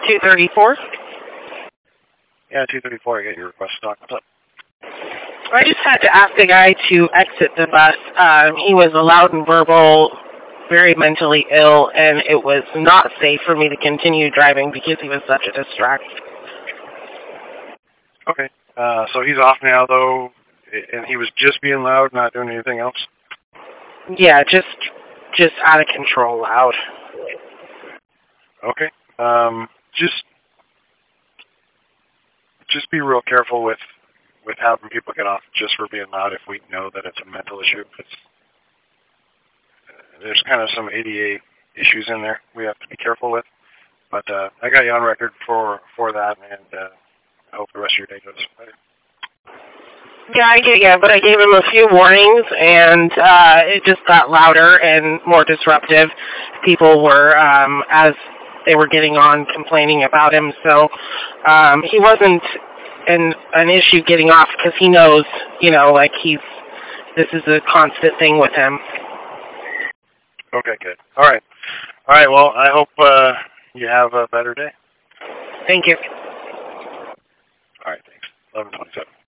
234? Yeah, 234. I got your request stock. What's up? I just had to ask the guy to exit the bus. He was loud and verbal, very mentally ill, and it was not safe for me to continue driving because he was such a distract. Okay. So he's off now, though, and he was just being loud, not doing anything else? Yeah, just out of control loud. Okay. Just be real careful with having people get off just for being loud if we know that it's a mental issue. There's kind of some ADA issues in there we have to be careful with. But I got you on record for that, and I hope the rest of your day goes better. Yeah, but I gave him a few warnings, and it just got louder and more disruptive. People were, as they were getting on, complaining about him. So he wasn't an issue getting off because he knows, this is a constant thing with him. Okay, good. All right. Well, I hope you have a better day. Thank you. All right, thanks. 11:27.